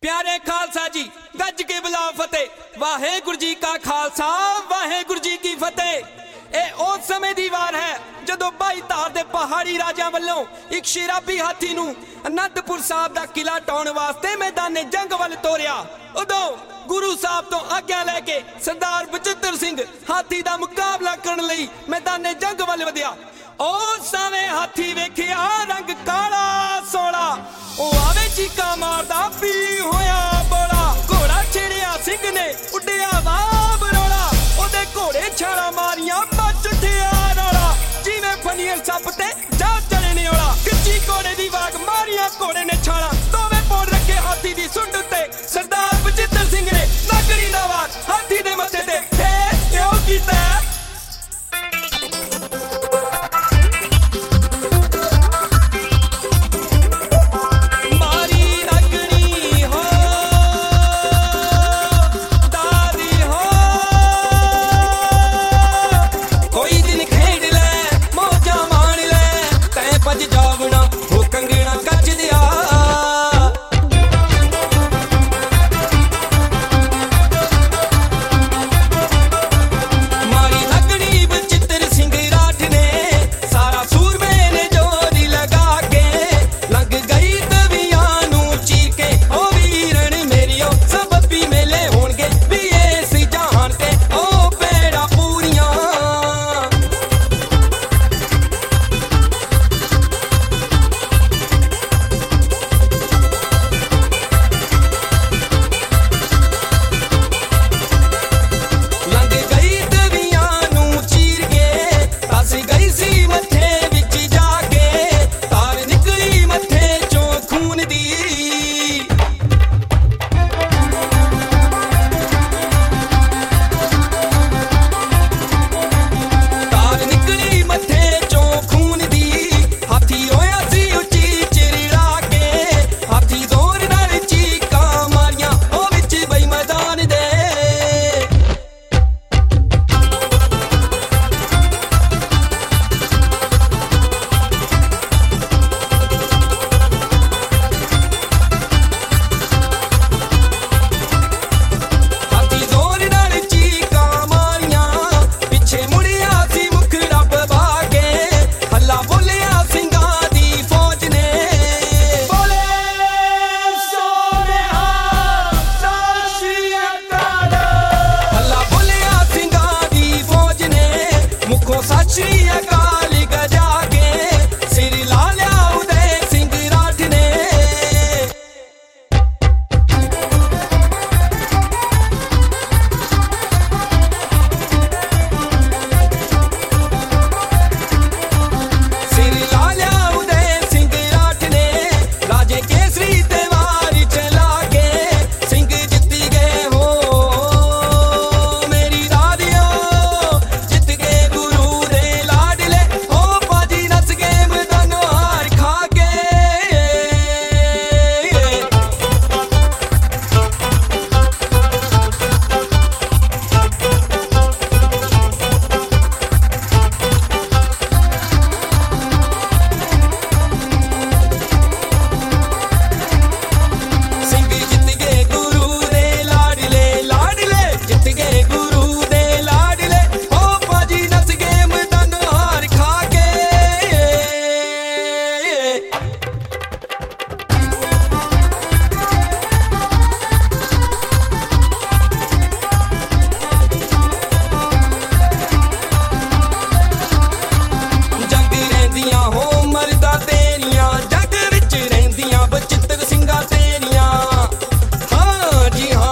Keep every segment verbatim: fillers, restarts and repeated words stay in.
प्यारे खालसा जी गज के बुलाओ फतेह। वाहेगुरु जी का खालसा वाहेगुरु जी की फतेह। ਇਹ ਉਸ ਸਮੇਂ ਦੀ ਵਾਰ ਹੈ ਜਦੋਂ ਬਾਈ ਧਾਰ ਦੇ ਪਹਾੜੀ ਰਾਜਿਆਂ ਵੱਲੋਂ ਇੱਕ ਸ਼ਰਾਬੀ ਹਾਥੀ ਨੂੰ ਅਨੰਦਪੁਰ ਸਾਹਿਬ ਦਾ ਕਿਲਾ ਢਾਉਣ ਵਾਸਤੇ ਮੈਦਾਨੇ ਜੰਗ ਵੱਲ ਤੋਰਿਆ। ਉਦੋਂ ਗੁਰੂ ਸਾਹਿਬ ਤੋਂ ਆਗਿਆ ਲੈ ਕੇ ਸਰਦਾਰ ਬਚਿੱਤਰ ਸਿੰਘ ਹਾਥੀ ਦਾ ਮੁਕਾਬਲਾ ਕਰਨ ਲਈ ਮੈਦਾਨੇ ਜੰਗ ਵੱਲ ਵਧਿਆ। ਉਸ ਸਮੇਂ ਹਾਥੀ ਵੇਖਿਆ ਰੰਗ ਕਾਲਾ ਸੋਲਾ, ਉਹ ਆਵੇ ਚੀਕਾ ਮਾਰਦਾ ਪੀ ਹੋਇਆ ਬੋਲਾ। ਘੋੜਾ ਛੇੜਿਆ ਸਿੰਘ ਨੇ ਉੱਡਿਆ ਵਾਹ ਬਰੋਲਾ, ਉਹਦੇ ਘੋੜੇ ਛਾਲਾਂ ਮਾਰੀਆਂ ਬੱਚ ਉੱਠਿਆ ਰੌਲਾ। ਜਿਵੇਂ ਫਨੀਅਰ ਸੱਪ ਤੇ ਜਾ ਚੜੇ ਨੇ ਔਲਾ, ਕੱਚੀ ਘੋੜੇ ਦੀ ਵਾਗ ਮਾਰੀਆਂ ਘੋੜੇ ਨੇ ਛਾਲਾਂ। ਦੋਵੇਂ ਪੌੜ ਰੱਖੇ ਹਾਥੀ ਦੀ ਸੁੰਡ ਉੱਤੇ, ਸਰਦਾਰ ਬਚਿੱਤਰ ਸਿੰਘ ਨੇ ਨਗਰੀ ਦਾ ਵਾਰ ਹਾਥੀ ਦੇ ਮੱਥੇ ਤੇ ਫੇਰ ਕਿਉਂ ਕੀਤਾ।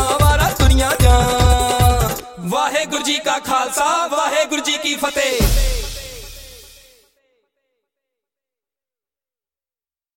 वाहेगुरु जी का खालसा वाहेगुरु जी की फतेह।